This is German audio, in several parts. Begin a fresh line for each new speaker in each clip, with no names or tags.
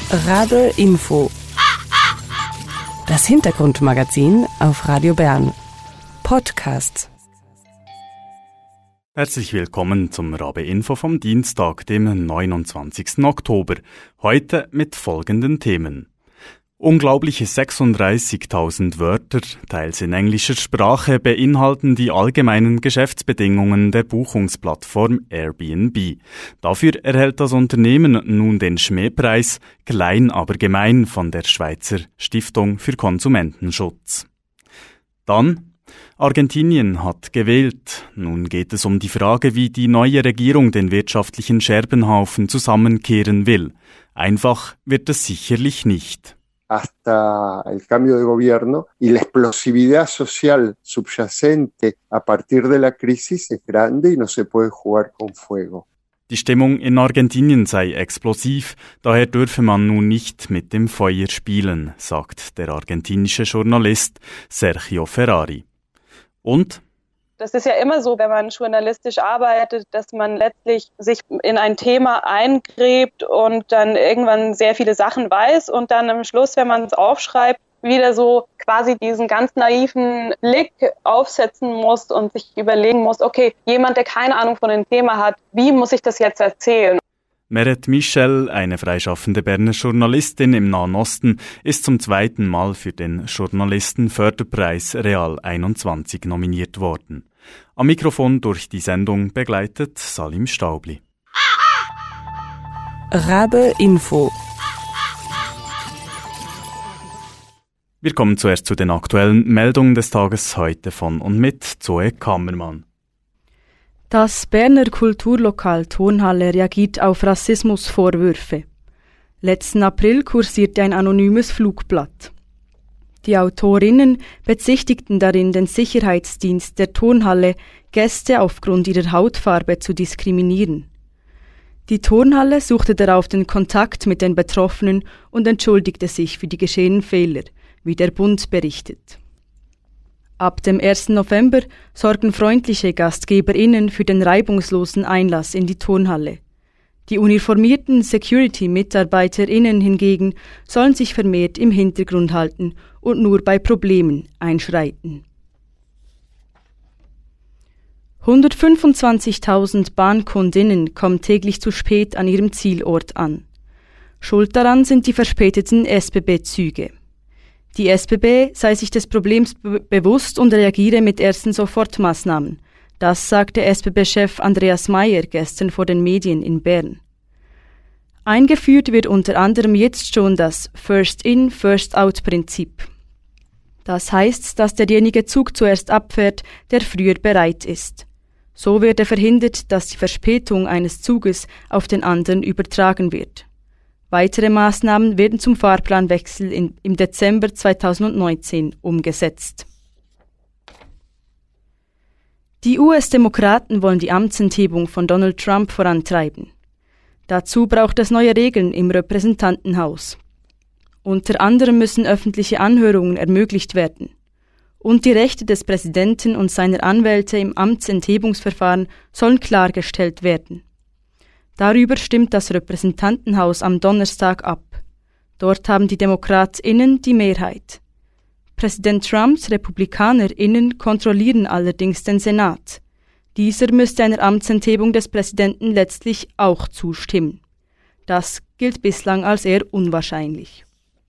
Rabe Info. Das Hintergrundmagazin auf Radio Bern. Podcast.
Herzlich willkommen zum Rabe Info vom Dienstag, dem 29. Oktober. Heute mit folgenden Themen. Unglaubliche 36.000 Wörter, teils in englischer Sprache, beinhalten die allgemeinen Geschäftsbedingungen der Buchungsplattform Airbnb. Dafür erhält das Unternehmen nun den Schmähpreis Klein aber gemein von der Schweizer Stiftung für Konsumentenschutz. Dann: Argentinien hat gewählt. Nun geht es um die Frage, wie die neue Regierung den wirtschaftlichen Scherbenhaufen zusammenkehren will. Einfach wird es sicherlich nicht.
Hasta el cambio de gobierno y la explosividad social subyacente a partir de la crisis es grande y no se puede jugar con fuego.
Die Stimmung in Argentinien sei explosiv, daher dürfe man nun nicht mit dem Feuer spielen, sagt der argentinische Journalist Sergio Ferrari. Und?
Das ist ja immer so, wenn man journalistisch arbeitet, dass man letztlich sich in ein Thema eingräbt und dann irgendwann sehr viele Sachen weiß und dann am Schluss, wenn man es aufschreibt, wieder so quasi diesen ganz naiven Blick aufsetzen muss und sich überlegen muss, okay, jemand, der keine Ahnung von dem Thema hat, wie muss ich das jetzt erzählen?
Meret Michel, eine freischaffende Berner Journalistin im Nahen Osten, ist zum zweiten Mal für den Journalistenförderpreis Real 21 nominiert worden. Am Mikrofon durch die Sendung begleitet Salim Staubli.
Rabe Info.
Wir kommen zuerst zu den aktuellen Meldungen des Tages heute von und mit Zoe Kammermann.
Das Berner Kulturlokal Turnhalle reagiert auf Rassismusvorwürfe. Letzten April kursierte ein anonymes Flugblatt. Die Autorinnen bezichtigten darin den Sicherheitsdienst der Turnhalle, Gäste aufgrund ihrer Hautfarbe zu diskriminieren. Die Turnhalle suchte darauf den Kontakt mit den Betroffenen und entschuldigte sich für die geschehenen Fehler, wie der Bund berichtet. Ab dem 1. November sorgen freundliche GastgeberInnen für den reibungslosen Einlass in die Turnhalle. Die uniformierten Security-MitarbeiterInnen hingegen sollen sich vermehrt im Hintergrund halten und nur bei Problemen einschreiten. 125.000 Bahnkundinnen kommen täglich zu spät an ihrem Zielort an. Schuld daran sind die verspäteten SBB-Züge. Die SBB sei sich des Problems bewusst und reagiere mit ersten Sofortmaßnahmen. Das sagte SBB-Chef Andreas Meier gestern vor den Medien in Bern. Eingeführt wird unter anderem jetzt schon das First-in, First-out-Prinzip. Das heißt, dass derjenige Zug zuerst abfährt, der früher bereit ist. So werde verhindert, dass die Verspätung eines Zuges auf den anderen übertragen wird. Weitere Maßnahmen werden zum Fahrplanwechsel im Dezember 2019 umgesetzt. Die US-Demokraten wollen die Amtsenthebung von Donald Trump vorantreiben. Dazu braucht es neue Regeln im Repräsentantenhaus. Unter anderem müssen öffentliche Anhörungen ermöglicht werden. Und die Rechte des Präsidenten und seiner Anwälte im Amtsenthebungsverfahren sollen klargestellt werden. Darüber stimmt das Repräsentantenhaus am Donnerstag ab. Dort haben die DemokratInnen die Mehrheit. Präsident Trumps RepublikanerInnen kontrollieren allerdings den Senat. Dieser müsste einer Amtsenthebung des Präsidenten letztlich auch zustimmen. Das gilt bislang als eher unwahrscheinlich.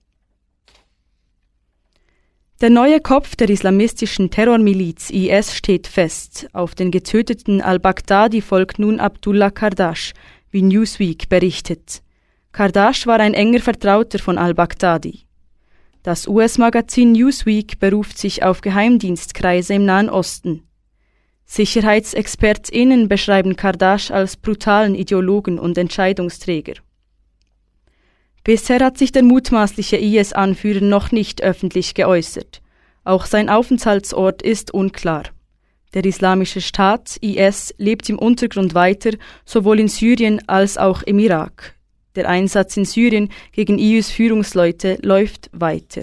Der neue Kopf der islamistischen Terrormiliz IS steht fest. Auf den getöteten al-Baghdadi folgt nun Abdullah Kardash, wie Newsweek berichtet. Kardash war ein enger Vertrauter von al-Baghdadi. Das US-Magazin Newsweek beruft sich auf Geheimdienstkreise im Nahen Osten. SicherheitsexpertInnen beschreiben Kardash als brutalen Ideologen und Entscheidungsträger. Bisher hat sich der mutmaßliche IS-Anführer noch nicht öffentlich geäußert. Auch sein Aufenthaltsort ist unklar. Der Islamische Staat, IS, lebt im Untergrund weiter, sowohl in Syrien als auch im Irak. Der Einsatz in Syrien gegen IS Führungsleute läuft weiter.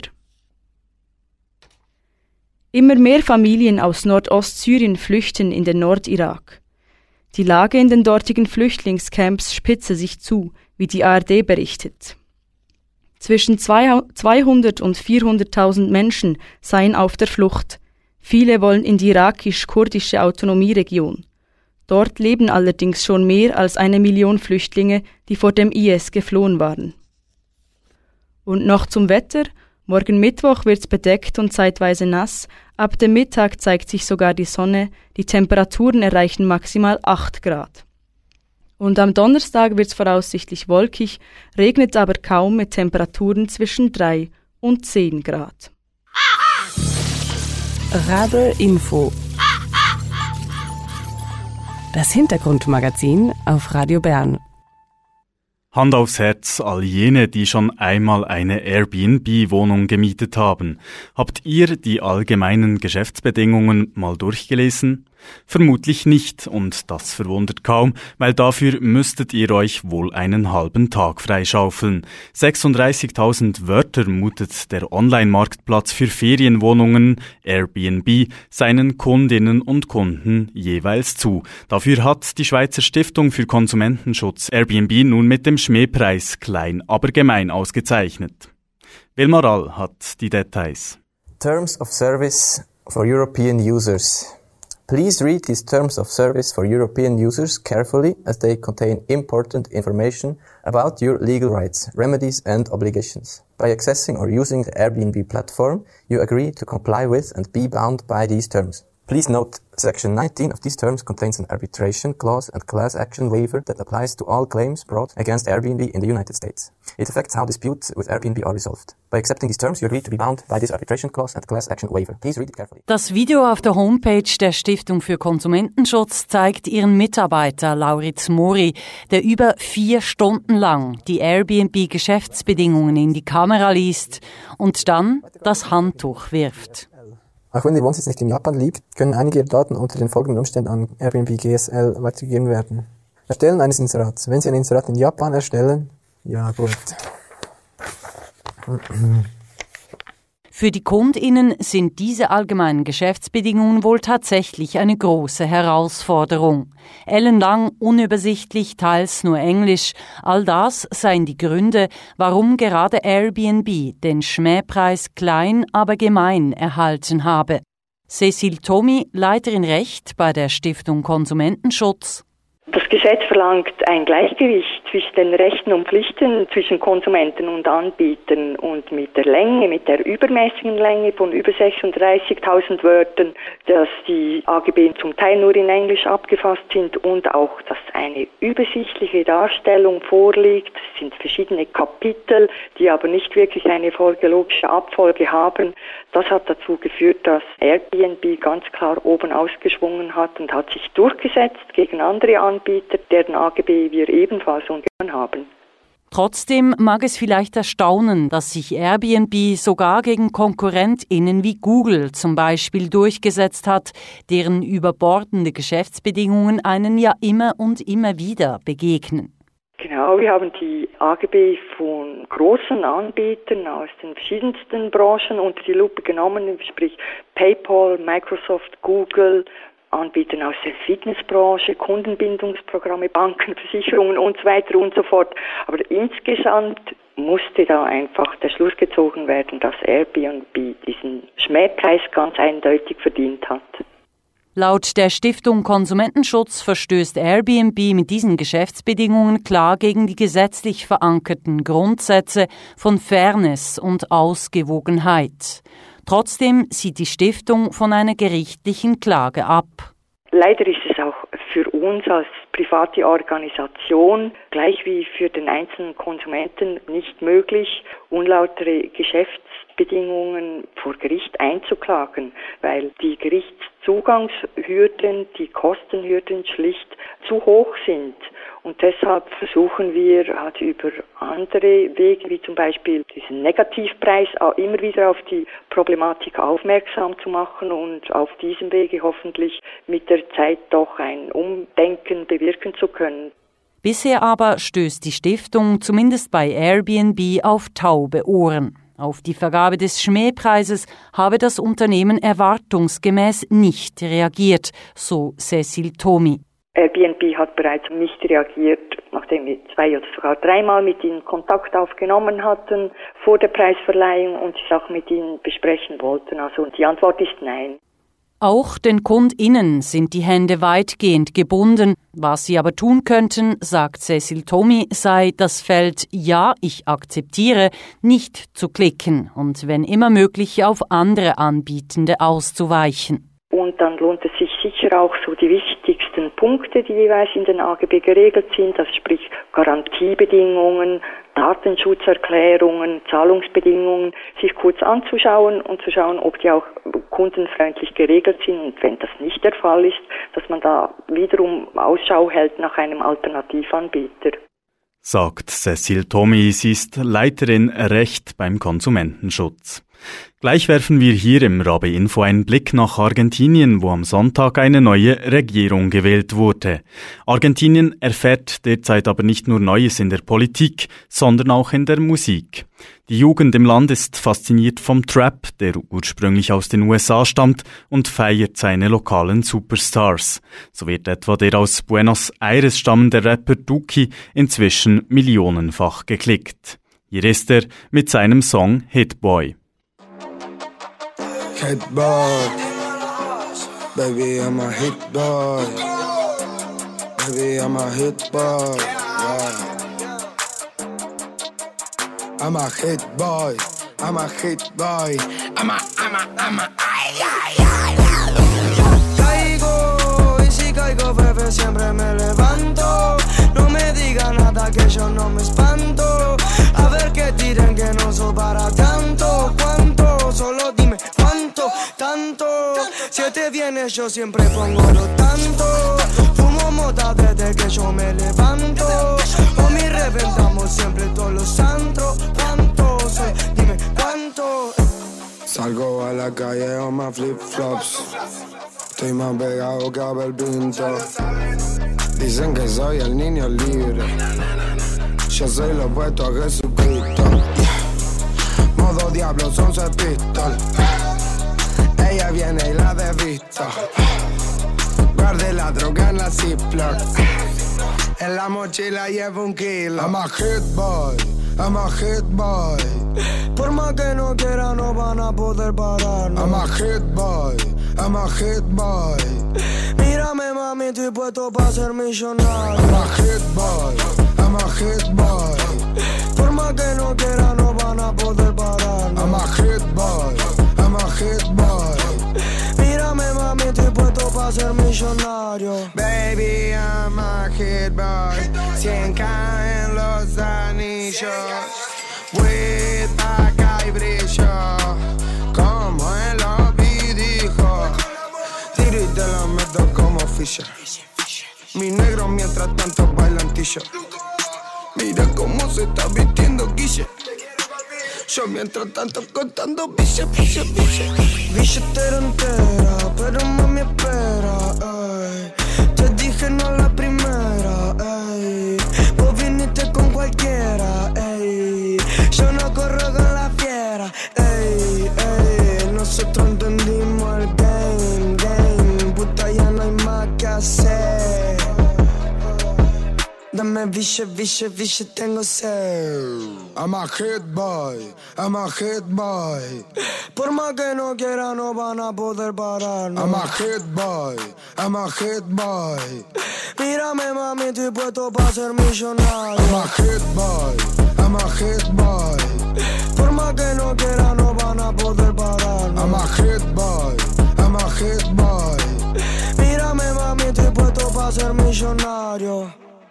Immer mehr Familien aus Nordostsyrien flüchten in den Nordirak. Die Lage in den dortigen Flüchtlingscamps spitze sich zu, wie die ARD berichtet. Zwischen 200 und 400.000 Menschen seien auf der Flucht. Viele wollen in die irakisch-kurdische Autonomieregion. Dort leben allerdings schon mehr als 1 Million Flüchtlinge, die vor dem IS geflohen waren. Und noch zum Wetter. Morgen Mittwoch wird's bedeckt und zeitweise nass. Ab dem Mittag zeigt sich sogar die Sonne. Die Temperaturen erreichen maximal 8 Grad. Und am Donnerstag wird's voraussichtlich wolkig, regnet aber kaum mit Temperaturen zwischen 3 und 10 Grad.
Rabe Info. Das Hintergrundmagazin auf Radio Bern.
Hand aufs Herz, all jene, die schon einmal eine Airbnb-Wohnung gemietet haben. Habt ihr die allgemeinen Geschäftsbedingungen mal durchgelesen? Vermutlich nicht, und das verwundert kaum, weil dafür müsstet ihr euch wohl einen halben Tag freischaufeln. 36.000 Wörter mutet der Online-Marktplatz für Ferienwohnungen Airbnb seinen Kundinnen und Kunden jeweils zu. Dafür hat die Schweizer Stiftung für Konsumentenschutz Airbnb nun mit dem Schmähpreis klein, aber gemein ausgezeichnet. Wilmar All hat die Details.
Terms of Service for European Users. Please read these terms of service for European users carefully as they contain important information about your legal rights, remedies and obligations. By accessing or using the Airbnb platform, you agree to comply with and be bound by these terms. Please note, Section 19 of these terms contains an arbitration clause and class action waiver that applies to all claims brought against Airbnb in the United States. It affects how disputes with Airbnb are resolved. By accepting these terms, you agree to be bound by this arbitration clause and class action waiver. Please read it carefully. Das Video auf der Homepage der Stiftung für Konsumentenschutz zeigt ihren Mitarbeiter Lauritz Mori, der über 4 Stunden lang die Airbnb-Geschäftsbedingungen in die Kamera liest und dann das Handtuch wirft.
Auch wenn Ihr Wohnsitz nicht in Japan liegt, können einige Ihrer Daten unter den folgenden Umständen an Airbnb GSL weitergegeben werden. Erstellen eines Inserats. Wenn Sie ein Inserat in Japan erstellen, ja gut.
Für die KundInnen sind diese allgemeinen Geschäftsbedingungen wohl tatsächlich eine große Herausforderung. Ellenlang, unübersichtlich, teils nur Englisch. All das seien die Gründe, warum gerade Airbnb den Schmähpreis klein, aber gemein erhalten habe. Cécile Thomy, Leiterin Recht bei der Stiftung Konsumentenschutz.
Das Gesetz verlangt ein Gleichgewicht zwischen den Rechten und Pflichten zwischen Konsumenten und Anbietern und mit der Länge, mit der übermäßigen Länge von über 36.000 Wörtern, dass die AGB zum Teil nur in Englisch abgefasst sind und auch, dass eine übersichtliche Darstellung vorliegt. Es sind verschiedene Kapitel, die aber nicht wirklich eine logische Abfolge haben. Das hat dazu geführt, dass Airbnb ganz klar oben ausgeschwungen hat und hat sich durchgesetzt gegen andere Anbieter, deren AGB wir ebenfalls umgangen haben.
Trotzdem mag es vielleicht erstaunen, dass sich Airbnb sogar gegen KonkurrentInnen wie Google zum Beispiel durchgesetzt hat, deren überbordende Geschäftsbedingungen einen ja immer und immer wieder begegnen.
Genau, wir haben die AGB von großen Anbietern aus den verschiedensten Branchen unter die Lupe genommen, sprich PayPal, Microsoft, Google, Anbietern aus der Fitnessbranche, Kundenbindungsprogramme, Banken, Versicherungen und so weiter und so fort. Aber insgesamt musste da einfach der Schluss gezogen werden, dass Airbnb diesen Schmähpreis ganz eindeutig verdient hat.
Laut der Stiftung Konsumentenschutz verstößt Airbnb mit diesen Geschäftsbedingungen klar gegen die gesetzlich verankerten Grundsätze von Fairness und Ausgewogenheit. Trotzdem sieht die Stiftung von einer gerichtlichen Klage ab.
Leider ist es auch für uns als private Organisation, gleich wie für den einzelnen Konsumenten, nicht möglich, unlautere Geschäftsbedingungen vor Gericht einzuklagen, weil die Gerichtszugangshürden, die Kostenhürden schlicht zu hoch sind. Und deshalb versuchen wir halt über andere Wege, wie zum Beispiel diesen Negativpreis, immer wieder auf die Problematik aufmerksam zu machen und auf diesem Wege hoffentlich mit der Zeit doch ein Umdenken bewirken zu können.
Bisher aber stößt die Stiftung zumindest bei Airbnb auf taube Ohren. Auf die Vergabe des Schmähpreises habe das Unternehmen erwartungsgemäß nicht reagiert, so Cécile Thomy.
Airbnb hat bereits nicht reagiert, nachdem wir 2 oder sogar 3-mal mit ihnen Kontakt aufgenommen hatten vor der Preisverleihung und die Sache mit ihnen besprechen wollten. Also die Antwort ist nein.
Auch den KundInnen sind die Hände weitgehend gebunden. Was sie aber tun könnten, sagt Cecil Tommy, sei das Feld »Ja, ich akzeptiere« nicht zu klicken und wenn immer möglich auf andere Anbietende auszuweichen.
Und dann lohnt es sich sicher auch so die wichtigsten Punkte, die jeweils in den AGB geregelt sind, das sprich Garantiebedingungen, Datenschutzerklärungen, Zahlungsbedingungen, sich kurz anzuschauen und zu schauen, ob die auch kundenfreundlich geregelt sind. Und wenn das nicht der Fall ist, dass man da wiederum Ausschau hält nach einem Alternativanbieter.
Sagt Cecil Tommy, sie ist Leiterin Recht beim Konsumentenschutz. Gleich werfen wir hier im RABE Info einen Blick nach Argentinien, wo am Sonntag eine neue Regierung gewählt wurde. Argentinien erfährt derzeit aber nicht nur Neues in der Politik, sondern auch in der Musik. Die Jugend im Land ist fasziniert vom Trap, der ursprünglich aus den USA stammt und feiert seine lokalen Superstars. So wird etwa der aus Buenos Aires stammende Rapper Duki inzwischen millionenfach geklickt. Hier ist er mit seinem Song Hit Boy.
Hit boy, baby I'm a hit boy, baby I'm a hit boy, yeah. I'm a hit boy, I'm a hit boy, I'm a, ay, ay, ay, ay. Caigo y si caigo bebé siempre me levanto, no me diga nada que yo no me espanto, a ver que tiren que no soy para tanto, cuánto, solo dime cuánto, tanto, si te vienes yo siempre pongo lo tanto, fumo mota desde que yo me levanto, o mi reventamos siempre todos los antros, cuánto soy, dime cuánto. Salgo a la calle o más flip-flops, estoy más pegado que Abel Pinto, dicen que soy el niño libre, yo soy lo opuesto a Jesucristo, modo diablo son 6 pistolas. Ella viene y la desvista. Guarde la droga en la Ziploc. En la mochila llevo 1 kilo. I'm a hit boy, I'm a hit boy. Por más que no quiera no van a poder pararnos. I'm a hit boy, I'm a hit boy. Mírame mami, estoy puesto para ser millonario. I'm a hit boy, I'm a hit boy. Por más que no quiera no van a poder pararnos. I'm a hit boy, I'm a hit boy. Mírame mami, estoy puesto para ser millonario. Baby, I'm a hit boy. 100K en los anillos. Weed acá y brillo. Como el lobby dijo. Tiro y te la meto como Fisher. Mi negro mientras tanto bailantillo. Mira cómo se está vistiendo Guille. Yo mientras tanto contando bille. Billetera entera, pero mami espera, ey. Te dije no la primera, ey. Vos viniste con cualquiera, ey. Yo no corro con la fiera, ey, ey. Nosotros entendimos el game. Puta ya no hay más que hacer. Dame biche, tengo sed. I'm a hit boy, I'm a hit boy. Por más que no quiera no van a poder pararnos. I'm a hit boy, I'm a hit boy. Mírame mami, estoy puesto para ser millonario. I'm a hit boy, I'm a hit boy. Por más que no quiera no van a poder pararnos. I'm a hit boy, I'm a hit boy. Mírame mami, estoy puesto para ser millonario.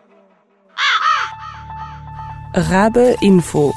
RABE Info.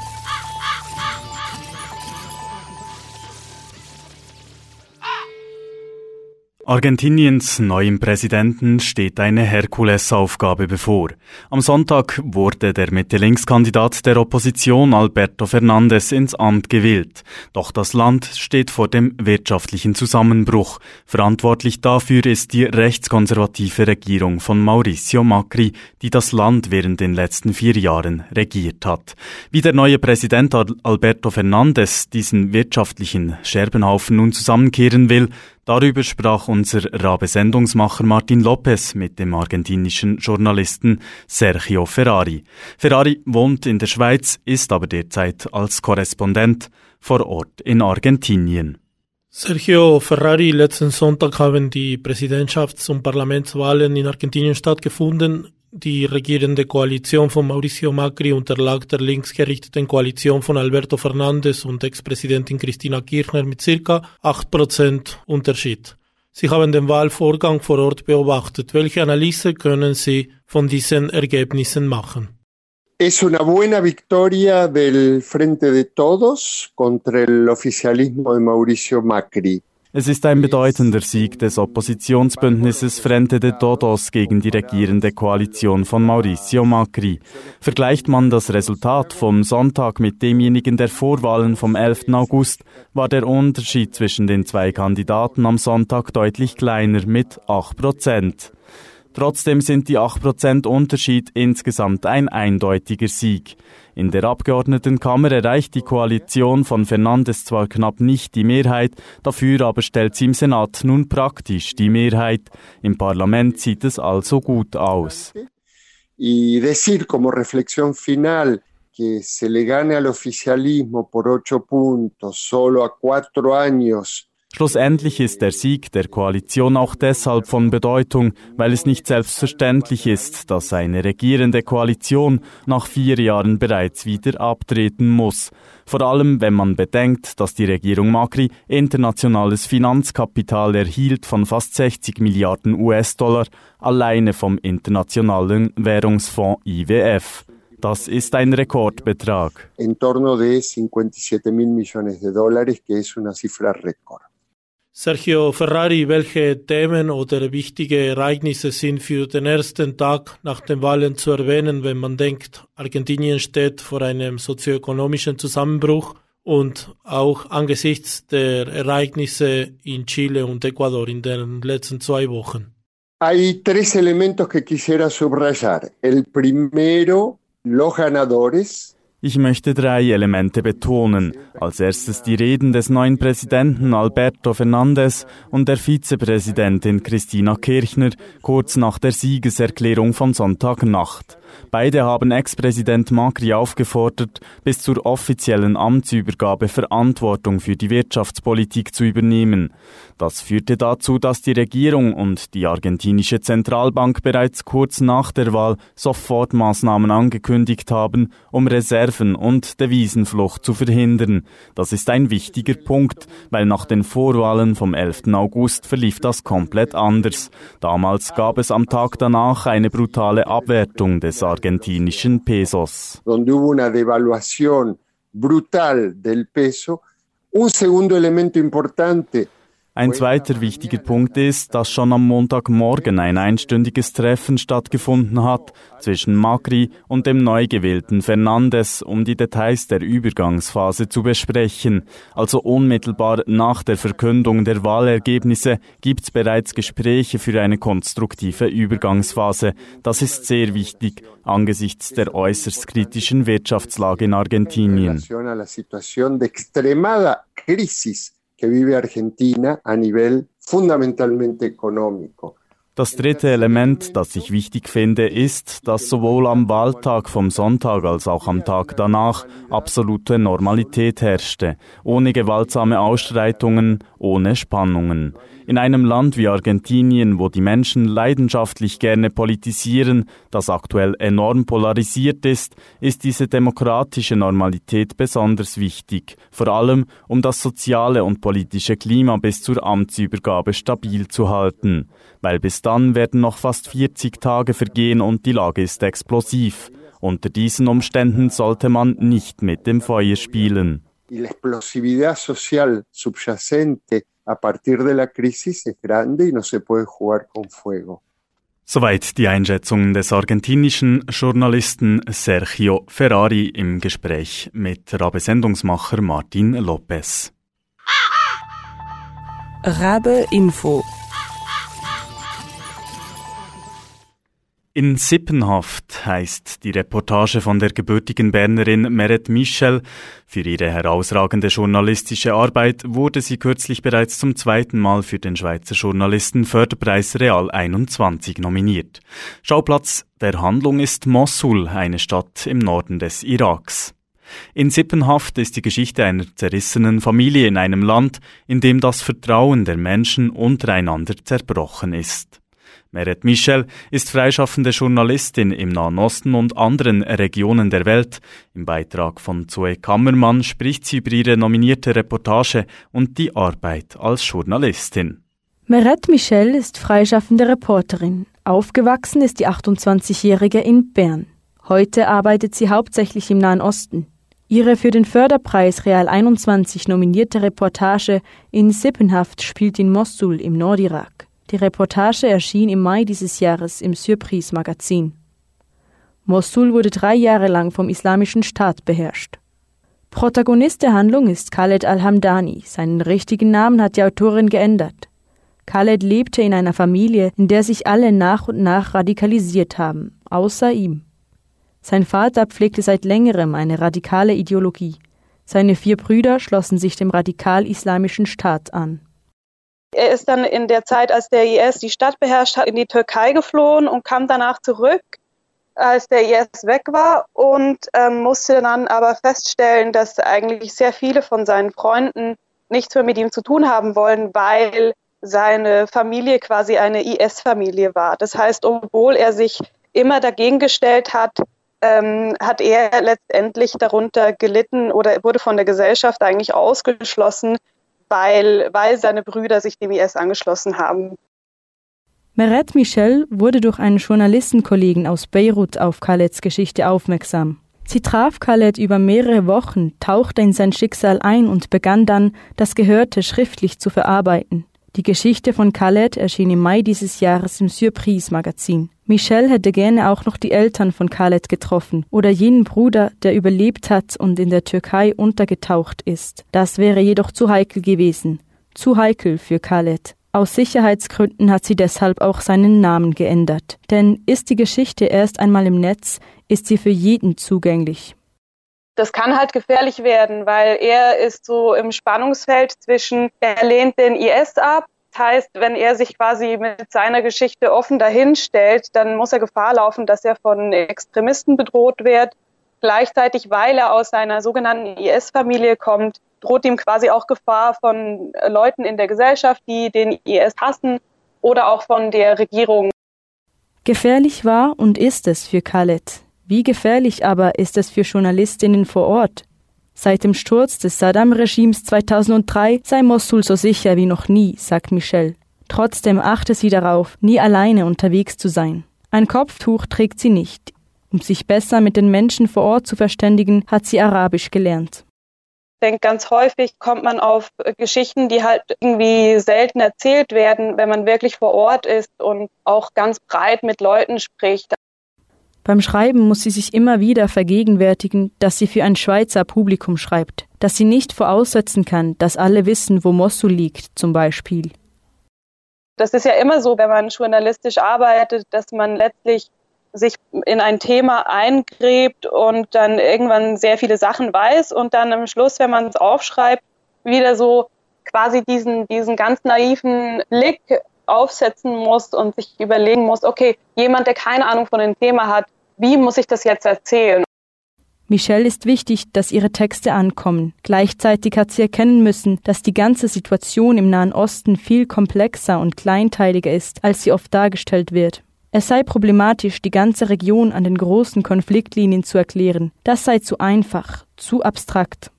Argentiniens neuem Präsidenten steht eine Herkulesaufgabe bevor. Am Sonntag wurde der Mitte-Links-Kandidat der Opposition Alberto Fernández ins Amt gewählt. Doch das Land steht vor dem wirtschaftlichen Zusammenbruch. Verantwortlich dafür ist die rechtskonservative Regierung von Mauricio Macri, die das Land während den letzten 4 Jahren regiert hat. Wie der neue Präsident Alberto Fernández diesen wirtschaftlichen Scherbenhaufen nun zusammenkehren will, Darüber sprach unser Rabe-Sendungsmacher Martin Lopez mit dem argentinischen Journalisten Sergio Ferrari. Ferrari wohnt in der Schweiz, ist aber derzeit als Korrespondent vor Ort in Argentinien.
Sergio Ferrari, letzten Sonntag haben die Präsidentschafts- und Parlamentswahlen in Argentinien stattgefunden. Die regierende Koalition von Mauricio Macri unterlag der linksgerichteten Koalition von Alberto Fernández und Ex-Präsidentin Cristina Kirchner mit ca. 8% Unterschied. Sie haben den Wahlvorgang vor Ort beobachtet. Welche Analyse können Sie von diesen Ergebnissen machen?
Es una buena victoria del Frente de Todos contra el oficialismo de Mauricio Macri.
Es ist ein bedeutender Sieg des Oppositionsbündnisses Frente de Todos gegen die regierende Koalition von Mauricio Macri. Vergleicht man das Resultat vom Sonntag mit demjenigen der Vorwahlen vom 11. August, war der Unterschied zwischen den zwei Kandidaten am Sonntag deutlich kleiner mit 8%. Trotzdem sind die 8% Unterschied insgesamt ein eindeutiger Sieg. In der Abgeordnetenkammer erreicht die Koalition von Fernández zwar knapp nicht die Mehrheit, dafür aber stellt sie im Senat nun praktisch die Mehrheit. Im Parlament sieht es also gut aus.
Y decir como reflexión final que se le gane al oficialismo por 8 puntos solo a 4 años.
Schlussendlich ist der Sieg der Koalition auch deshalb von Bedeutung, weil es nicht selbstverständlich ist, dass eine regierende Koalition nach 4 Jahren bereits wieder abtreten muss. Vor allem, wenn man bedenkt, dass die Regierung Macri internationales Finanzkapital erhielt von fast 60 Milliarden US-Dollar alleine vom Internationalen Währungsfonds IWF. Das ist ein Rekordbetrag.
En torno de 57 mil millones de dólares, que es una cifra récord.
Sergio Ferrari, welche Themen oder wichtige Ereignisse sind für den ersten Tag nach den Wahlen zu erwähnen, wenn man denkt, Argentinien steht vor einem sozioökonomischen Zusammenbruch und auch angesichts der Ereignisse in Chile und Ecuador in den letzten 2 Wochen?
Hay 3 elementos que quisiera subrayar. El primero, los ganadores.
Ich möchte 3 Elemente betonen. Als erstes die Reden des neuen Präsidenten Alberto Fernández und der Vizepräsidentin Cristina Kirchner kurz nach der Siegeserklärung von Sonntagnacht. Beide haben Ex-Präsident Macri aufgefordert, bis zur offiziellen Amtsübergabe Verantwortung für die Wirtschaftspolitik zu übernehmen. Das führte dazu, dass die Regierung und die argentinische Zentralbank bereits kurz nach der Wahl Sofortmaßnahmen angekündigt haben, um Reserven und Devisenflucht zu verhindern. Das ist ein wichtiger Punkt, weil nach den Vorwahlen vom 11. August verlief das komplett anders. Damals gab es am Tag danach eine brutale Abwertung des argentinischen Pesos.
Donde hubo una devaluación brutal del peso. Un segundo elemento importante.
Ein zweiter wichtiger Punkt ist, dass schon am Montagmorgen ein einstündiges Treffen stattgefunden hat zwischen Macri und dem neu gewählten Fernández, um die Details der Übergangsphase zu besprechen. Also unmittelbar nach der Verkündung der Wahlergebnisse gibt's bereits Gespräche für eine konstruktive Übergangsphase. Das ist sehr wichtig angesichts der äußerst kritischen Wirtschaftslage in Argentinien.
Que vive Argentina a nivel fundamentalmente económico.
Das dritte Element, das ich wichtig finde, ist, dass sowohl am Wahltag vom Sonntag als auch am Tag danach absolute Normalität herrschte, ohne gewaltsame Ausschreitungen, ohne Spannungen. In einem Land wie Argentinien, wo die Menschen leidenschaftlich gerne politisieren, das aktuell enorm polarisiert ist diese demokratische Normalität besonders wichtig, vor allem um das soziale und politische Klima bis zur Amtsübergabe stabil zu halten, weil bis dann werden noch fast 40 Tage vergehen und die Lage ist explosiv. Unter diesen Umständen sollte man nicht mit dem Feuer spielen.
Y la explosividad social subyacente a partir de la crisis es grande y no se puede jugar con fuego.
Soweit die Einschätzungen des argentinischen Journalisten Sergio Ferrari im Gespräch mit Rabe-Sendungsmacher Martin Lopez.
Rabe Info.
In Sippenhaft heisst die Reportage von der gebürtigen Bernerin Meret Michel. Für ihre herausragende journalistische Arbeit wurde sie kürzlich bereits zum 2. Mal für den Schweizer Journalistenförderpreis Real 21 nominiert. Schauplatz der Handlung ist Mossul, eine Stadt im Norden des Iraks. In Sippenhaft ist die Geschichte einer zerrissenen Familie in einem Land, in dem das Vertrauen der Menschen untereinander zerbrochen ist. Meret Michel ist freischaffende Journalistin im Nahen Osten und anderen Regionen der Welt. Im Beitrag von Zoe Kammermann spricht sie über ihre nominierte Reportage und die Arbeit als Journalistin.
Meret Michel ist freischaffende Reporterin. Aufgewachsen ist die 28-Jährige in Bern. Heute arbeitet sie hauptsächlich im Nahen Osten. Ihre für den Förderpreis Real 21 nominierte Reportage In Sippenhaft spielt in Mossul im Nordirak. Die Reportage erschien im Mai dieses Jahres im Surprise-Magazin. Mossul wurde 3 Jahre lang vom Islamischen Staat beherrscht. Protagonist der Handlung ist Khaled Al-Hamdani. Seinen richtigen Namen hat die Autorin geändert. Khaled lebte in einer Familie, in der sich alle nach und nach radikalisiert haben, außer ihm. Sein Vater pflegte seit längerem eine radikale Ideologie. Seine 4 Brüder schlossen sich dem radikal-islamischen Staat an.
Er ist dann in der Zeit, als der IS die Stadt beherrscht hat, in die Türkei geflohen und kam danach zurück, als der IS weg war und musste dann aber feststellen, dass eigentlich sehr viele von seinen Freunden nichts mehr mit ihm zu tun haben wollen, weil seine Familie quasi eine IS-Familie war. Das heißt, obwohl er sich immer dagegen gestellt hat, hat er letztendlich darunter gelitten oder wurde von der Gesellschaft eigentlich ausgeschlossen, weil seine Brüder sich dem IS angeschlossen haben.
Meret Michel wurde durch einen Journalistenkollegen aus Beirut auf Khaleds Geschichte aufmerksam. Sie traf Khaled über mehrere Wochen, tauchte in sein Schicksal ein und begann dann, das Gehörte schriftlich zu verarbeiten. Die Geschichte von Khaled erschien im Mai dieses Jahres im Surprise-Magazin. Michel hätte gerne auch noch die Eltern von Khaled getroffen oder jenen Bruder, der überlebt hat und in der Türkei untergetaucht ist. Das wäre jedoch zu heikel gewesen. Zu heikel für Khaled. Aus Sicherheitsgründen hat sie deshalb auch seinen Namen geändert. Denn ist die Geschichte erst einmal im Netz, ist sie für jeden zugänglich.
Das kann halt gefährlich werden, weil er ist so im Spannungsfeld zwischen, er lehnt den IS ab. Das heißt, wenn er sich quasi mit seiner Geschichte offen dahinstellt, dann muss er Gefahr laufen, dass er von Extremisten bedroht wird. Gleichzeitig, weil er aus seiner sogenannten IS-Familie kommt, droht ihm quasi auch Gefahr von Leuten in der Gesellschaft, die den IS hassen oder auch von der Regierung.
Gefährlich war und ist es für Khaled. Wie gefährlich aber ist es für Journalistinnen vor Ort? Seit dem Sturz des Saddam-Regimes 2003 sei Mossul so sicher wie noch nie, sagt Michel. Trotzdem achte sie darauf, nie alleine unterwegs zu sein. Ein Kopftuch trägt sie nicht. Um sich besser mit den Menschen vor Ort zu verständigen, hat sie Arabisch gelernt.
Ich denke, ganz häufig kommt man auf Geschichten, die halt irgendwie selten erzählt werden, wenn man wirklich vor Ort ist und auch ganz breit mit Leuten spricht.
Beim Schreiben muss sie sich immer wieder vergegenwärtigen, dass sie für ein Schweizer Publikum schreibt, dass sie nicht voraussetzen kann, dass alle wissen, wo Mossul liegt, zum Beispiel.
Das ist ja immer so, wenn man journalistisch arbeitet, dass man letztlich sich in ein Thema eingräbt und dann irgendwann sehr viele Sachen weiß und dann am Schluss, wenn man es aufschreibt, wieder so quasi diesen ganz naiven Blick aufsetzen muss und sich überlegen muss, okay, jemand, der keine Ahnung von dem Thema hat, wie muss ich das jetzt erzählen?
Michel ist wichtig, dass ihre Texte ankommen. Gleichzeitig hat sie erkennen müssen, dass die ganze Situation im Nahen Osten viel komplexer und kleinteiliger ist, als sie oft dargestellt wird. Es sei problematisch, die ganze Region an den großen Konfliktlinien zu erklären. Das sei zu einfach, zu abstrakt.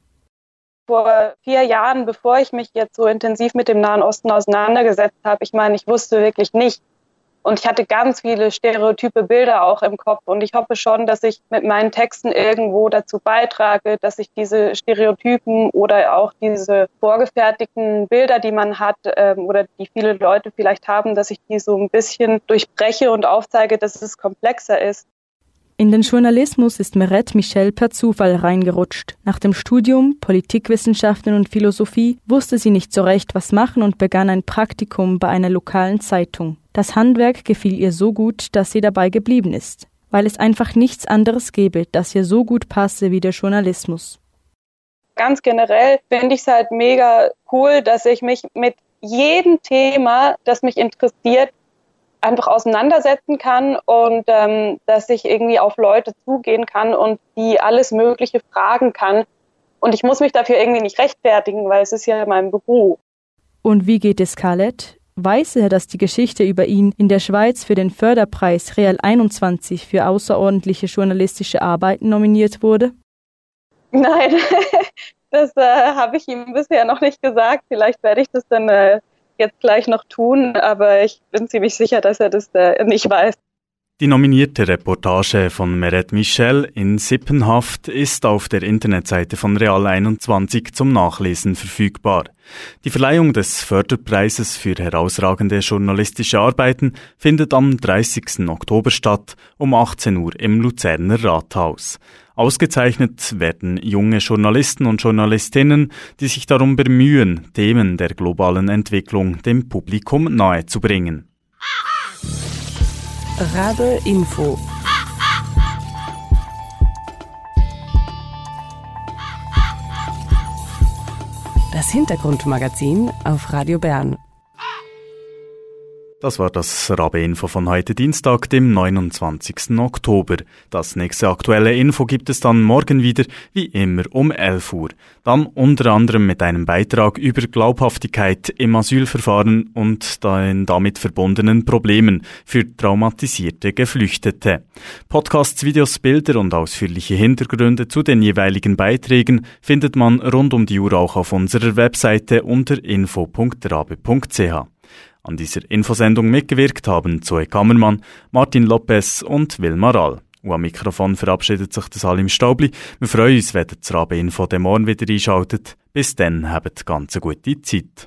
Vor 4 Jahren, bevor ich mich jetzt so intensiv mit dem Nahen Osten auseinandergesetzt habe, ich wusste wirklich nicht. Und ich hatte ganz viele stereotype Bilder auch im Kopf. Und ich hoffe schon, dass ich mit meinen Texten irgendwo dazu beitrage, dass ich diese Stereotypen oder auch diese vorgefertigten Bilder, die man hat oder die viele Leute vielleicht haben, dass ich die so ein bisschen durchbreche und aufzeige, dass es komplexer ist.
In den Journalismus ist Meret Michel per Zufall reingerutscht. Nach dem Studium Politikwissenschaften und Philosophie wusste sie nicht so recht, was machen und begann ein Praktikum bei einer lokalen Zeitung. Das Handwerk gefiel ihr so gut, dass sie dabei geblieben ist, weil es einfach nichts anderes gäbe, das ihr so gut passe wie der Journalismus.
Ganz generell finde ich es halt mega cool, dass ich mich mit jedem Thema, das mich interessiert, einfach auseinandersetzen kann und dass ich irgendwie auf Leute zugehen kann und die alles Mögliche fragen kann. Und ich muss mich dafür irgendwie nicht rechtfertigen, weil es ist ja mein Beruf.
Und wie geht es Khaled? Weiß er, dass die Geschichte über ihn in der Schweiz für den Förderpreis Real 21 für außerordentliche journalistische Arbeiten nominiert wurde?
Nein, das habe ich ihm bisher noch nicht gesagt. Vielleicht werde ich das dann jetzt gleich noch tun, aber ich bin ziemlich sicher, dass er das nicht weiß.
Die nominierte Reportage von Meret Michel in Sippenhaft ist auf der Internetseite von Real 21 zum Nachlesen verfügbar. Die Verleihung des Förderpreises für herausragende journalistische Arbeiten findet am 30. Oktober statt, um 18 Uhr im Luzerner Rathaus. Ausgezeichnet werden junge Journalisten und Journalistinnen, die sich darum bemühen, Themen der globalen Entwicklung dem Publikum nahezubringen.
Rabe Info. Das Hintergrundmagazin auf Radio Bern.
Das war das Rabe-Info von heute Dienstag, dem 29. Oktober. Das nächste aktuelle Info gibt es dann morgen wieder, wie immer um 11 Uhr. Dann unter anderem mit einem Beitrag über Glaubhaftigkeit im Asylverfahren und den damit verbundenen Problemen für traumatisierte Geflüchtete. Podcasts, Videos, Bilder und ausführliche Hintergründe zu den jeweiligen Beiträgen findet man rund um die Uhr auch auf unserer Webseite unter info.rabe.ch. An dieser Infosendung mitgewirkt haben Zoe Kammermann, Martin Lopez und Wilma Rall. Und am Mikrofon verabschiedet sich der Salim Staubli. Wir freuen uns, wenn ihr das Rabe-Info morgen wieder einschaltet. Bis dann, habt ganz eine gute Zeit.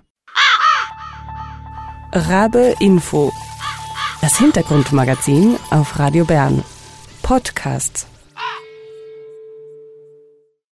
Rabe Info. Das Hintergrundmagazin auf Radio Bern. Podcasts.